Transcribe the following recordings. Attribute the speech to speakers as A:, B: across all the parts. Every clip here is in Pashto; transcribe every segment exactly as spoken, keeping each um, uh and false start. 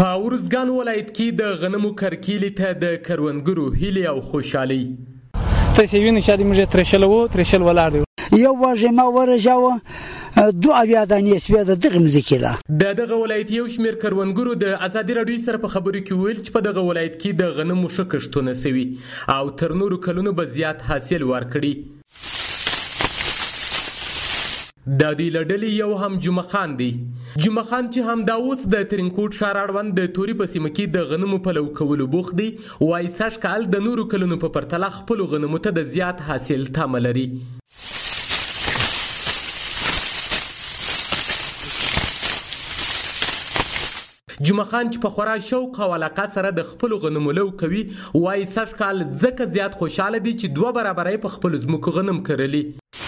A: په ارزګان ولایت کې د غنمو کرکیلې ته د کروندګرو هیلې او خوشحالۍ.
B: تاسې وینئ چې موږ ترېشل وو ترېشل ولاړ دی.
C: یو واژه ما ورژاوه دو اویا دانې سوې د دغه مځکې ده.
A: د دغه ولایت یو شمېر کروندګرو د ازادي راډیو سره په خبرو کې ویل چې په دغه ولایت کې د غنمو ښه کښتونه سوي او تر نورو کلونو به زیات حاصل ورکړي. د دې له ډلې یو هم جمعه خان دی. جمعه خان چې همدا اوس د ترینکوټ ښار اړوند د توري په سیمه کې د غنمو پلو کولو بوخت دی، وایي سږ کال د نورو کلونو په پرتله خپلو غنمو ته د زیات حاصل تمه لري. جمعه خان چې په خورا شوق او علاقه سره د خپلو غنمو لو کوي، وایي سږ کال ځکه زیات خوشحاله دي چې دوه برابره په خپلو ځمکو غنم کرلي.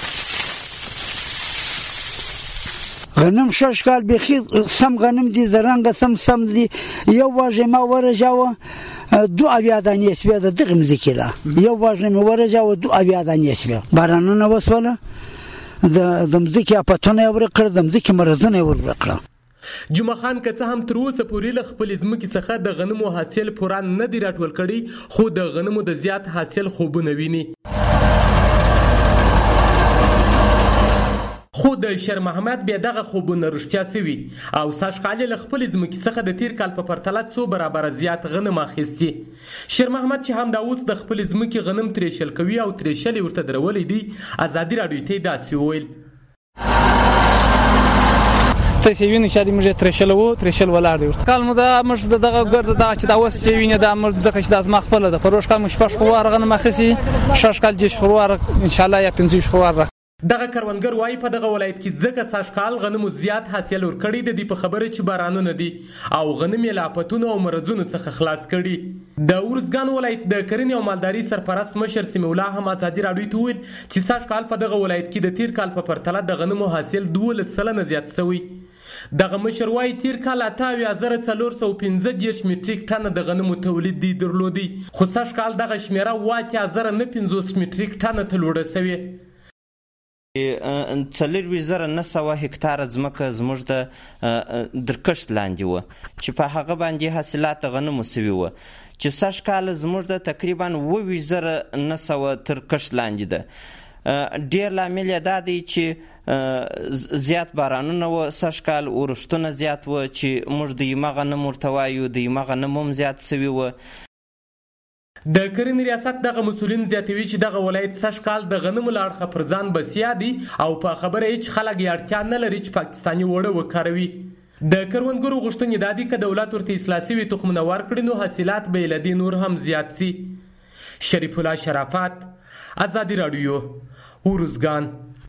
C: غنم شش کال بخی سم غنم دی زرنګ سم سم دی. یو واژه ما ورژاوه دو اویا دانې سوې د دغه مځکې ده. یو واژه مې ورژاوه دو اویا دانې سوې. بارانونه وسوله د مځکې اپتونه یې ورکړه، د مځکې مرضونه یې ورکړه.
A: جمعه خان که څه هم تر اوسه پورې له خپلې ځمکې څخه د غنمو حاصل پوره نه دی راټول کړی، خو د غنمو د زیات حاصل خوبونه ویني. خو د شیر محمد بیا دغه خوبونه رښتیا سوي او سږ کال له خپلې ځمکې څخه د تیر کال په پرتله څو برابره زیات غنم اخیستي. شیر محمد چې همدا اوس د خپلې ځمکې غنم ترېشل کوي او ترېشل یې ورته درولی دی، ازادي راډیو ته یې داسې وویل.
B: تاسې وینئ چې موږ ترېشل وو ترېشل ولاړ دی. کال مو دا موږ د دغه ګرد دغه چې دا اوس چې وینئ دا موږ ځکه چې دا زما خپله ده. په روژ کال مو شپږ خواره غنم اخیستي، شش کال دېرش خواره انشاءالله یا پنځه ویشت خواره.
A: دغه کروندګر وایي په دغه ولایت کې ځکه سږ کال غنمو زیات حاصل ورکړی د دې په خبره چې بارانونه دي او غنم یې له آفتونو او مرضونو څخه خلاص کړي. د ارزګان ولایت د کرنې او مالداري سرپرست مشر سمیع الله هم ازادي راډیو ته ویل چې سږ کال په دغه ولایت کې د تیر کال په پرتله د غنمو حاصل دولس سلنه زیات شوی. دغه مشر وایي تیر کال اته اویا زره څلور سوه پنځه دېرش میټریک ټنه د غنمو تولید دی درلودی، خو سږ کال دغه شمېره اوه اتیا زره نه پنځوس میټریک ټنه ته لوړه شوې.
D: څلورویشت زره نه سوه هکتاره ځمکه زموږ د درکښت لاندې وه چې په هغه باندې حاصلات د غنمو سوي وه، چې سږ کال زموږ د تقریبا اووه ویشت زره نه سوه تر کښت لاندې ده. ډېر لامل یې دا دی چې زیات بارانونه وه سږ کال، اورښتونه زیات وه چې موږ د یمه غنم ورته وایو، د یمه غنم هم زیات سوي وه.
A: د کرنې ریاست دغه مسؤلین زیاتوي چې دغه ولایت سږ کال د غنمو له اړخه پر ځان بسیا دی او په خبره یې چې خلک یې اړتیا نه لري چې پاکستاني اوړه وکاروي. د کروندګرو غوښتنې دا دي که دولت ورته اصلاح سوي تخمونه ورکړي نو حاصلات به یې له دې نور هم زیات سي. شریف الله شرافت، ازادي راډیو، ارزګان.